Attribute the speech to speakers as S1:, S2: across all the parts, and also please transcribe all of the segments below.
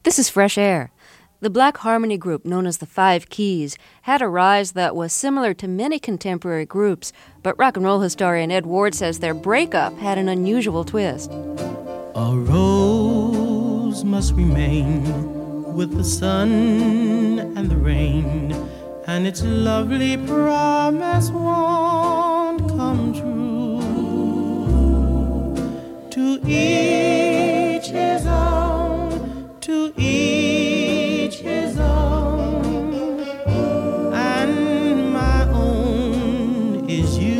S1: This is Fresh Air. The Black Harmony group, known as the Five Keys, had a rise that was similar to many contemporary groups, but rock and roll historian Ed Ward says their breakup had an unusual twist.
S2: A rose must remain with the sun and the rain, and its lovely promise won't come true. To each his own, to each his own, and my own is you.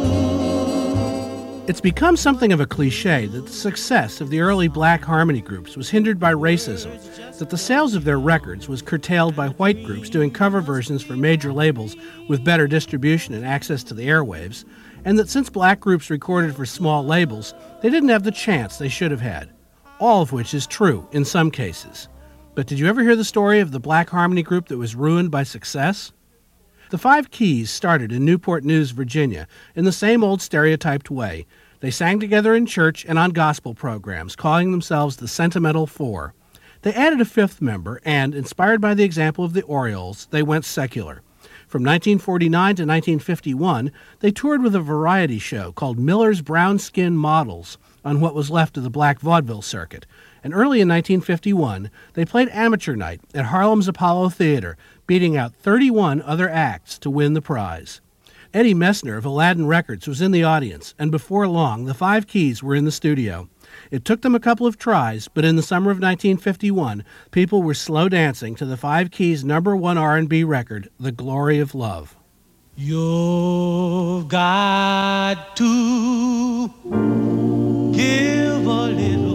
S3: It's become something of a cliche that the success of the early Black Harmony groups was hindered by racism, that the sales of their records was curtailed by white groups doing cover versions for major labels with better distribution and access to the airwaves, and that since black groups recorded for small labels, they didn't have the chance they should have had. All of which is true in some cases. But did you ever hear the story of the Black Harmony group that was ruined by success? The Five Keys started in Newport News, Virginia, in the same old stereotyped way. They sang together in church and on gospel programs, calling themselves the Sentimental Four. They added a fifth member, and, inspired by the example of the Orioles, they went secular. From 1949 to 1951, they toured with a variety show called Miller's Brown Skin Models on what was left of the black vaudeville circuit. And early in 1951, they played amateur night at Harlem's Apollo Theater, beating out 31 other acts to win the prize. Eddie Messner of Aladdin Records was in the audience, and before long, the Five Keys were in the studio. It took them a couple of tries, but in the summer of 1951, people were slow dancing to the Five Keys' #1 R&B record, The Glory of Love.
S2: You've got to give a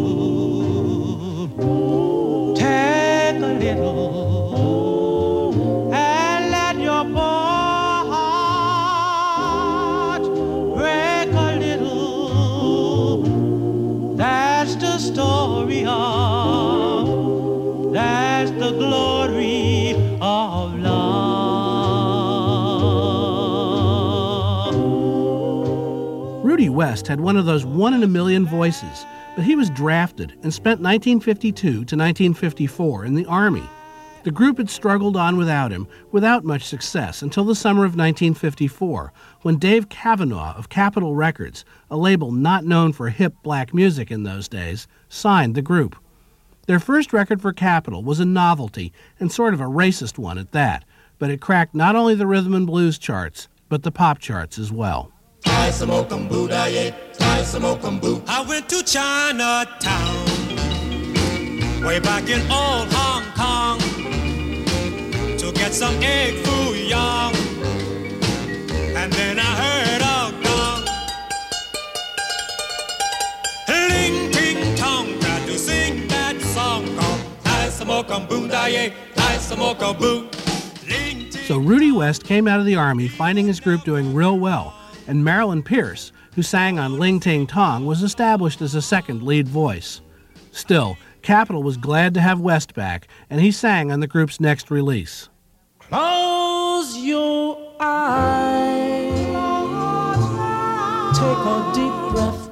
S2: little, take a little, and let your poor heart break a little. That's the story of, that's the glory of love.
S3: Rudy West had one of those one-in-a-million voices, but he was drafted and spent 1952 to 1954 in the Army. The group had struggled on without him, without much success, until the summer of 1954, when Dave Cavanaugh of Capitol Records, a label not known for hip black music in those days, signed the group. Their first record for Capitol was a novelty, and sort of a racist one at that, but it cracked not only the rhythm and blues charts, but the pop charts as well.
S4: I
S5: went to Chinatown, way back in old Hong Kong, to get some egg foo young, and then I heard a gong. Ling ting tong, tried to sing that song called I smoke 'em boo da ye, I smoke 'em boo.
S3: So Rudy West came out of the Army finding his group doing real well, and Marilyn Pierce, who sang on Ling Ting Tong, was established as a second lead voice. Still, Capitol was glad to have West back, and he sang on the group's next release.
S2: Close your eyes, take a deep breath,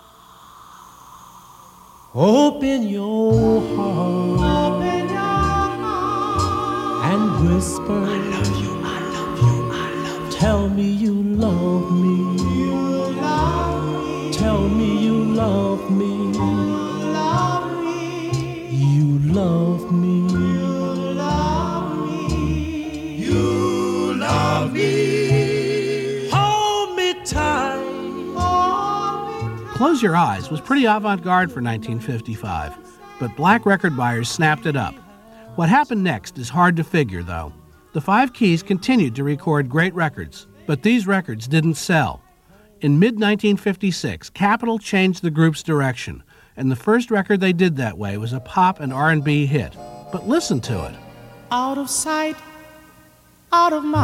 S2: open your heart, and whisper, I love you, I love you, I love you. Tell me you love me, tell me you love me, you love me.
S4: You love me.
S2: Hold me tight.
S3: Close Your Eyes was pretty avant-garde for 1955, but black record buyers snapped it up. What happened next is hard to figure, though. The Five Keys continued to record great records, but these records didn't sell. In mid-1956, Capitol changed the group's direction, and the first record they did that way was a pop and R&B hit. But listen to it.
S2: Out of sight, out of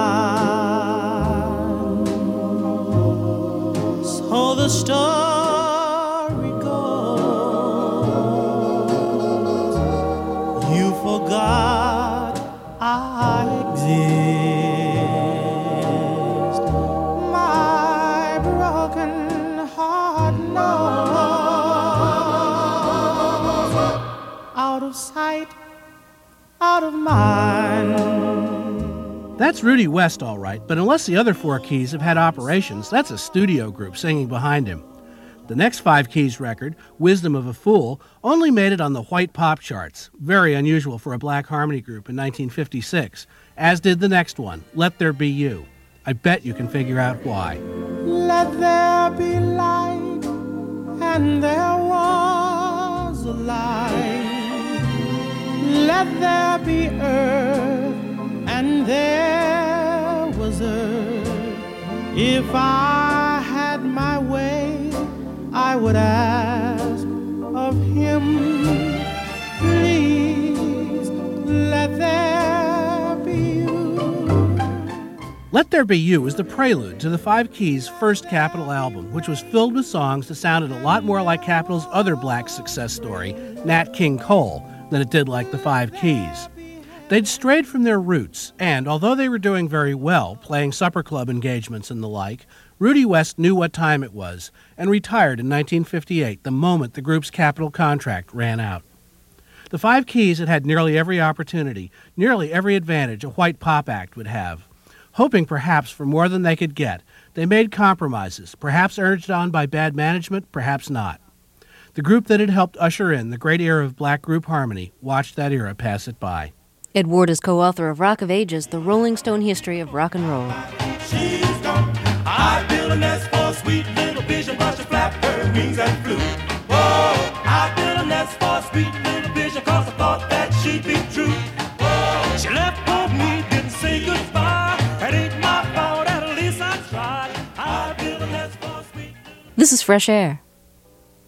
S2: mind. So the story goes, you forgot I exist. My broken heart knows. Out out of sight, out of mind.
S3: That's Rudy West, all right, but unless the other 4 Keys have had operations, that's a studio group singing behind him. The next 5 Keys record, Wisdom of a Fool, only made it on the white pop charts, very unusual for a black harmony group in 1956, as did the next one, Let There Be You. I bet you can figure out why.
S2: Let there be light, and there was a light. Let there be earth, and there was earth. If I had my way, I would ask of him, please, let there be you.
S3: Let There Be You was the prelude to the 5 Keys' first Capitol album, which was filled with songs that sounded a lot more like Capitol's other black success story, Nat King Cole, than it did like the 5 Keys. They'd strayed from their roots, and although they were doing very well, playing supper club engagements and the like, Rudy West knew what time it was and retired in 1958, the moment the group's Capitol contract ran out. The 5 Keys had had nearly every opportunity, nearly every advantage a white pop act would have. Hoping perhaps for more than they could get, they made compromises, perhaps urged on by bad management, perhaps not. The group that had helped usher in the great era of black group harmony watched that era pass it by.
S1: Ed Ward is co-author of Rock of Ages, The Rolling Stone History of Rock and Roll.
S4: She's gone. I built a nest for a sweet little pigeon, but she flapped her wings and flew. Whoa, I built a nest for a sweet little pigeon, cause I thought that she'd be true. Whoa, she left for me, didn't say goodbye. That ain't my fault, at least I tried. I built a nest for a sweet little...
S1: This is Fresh Air.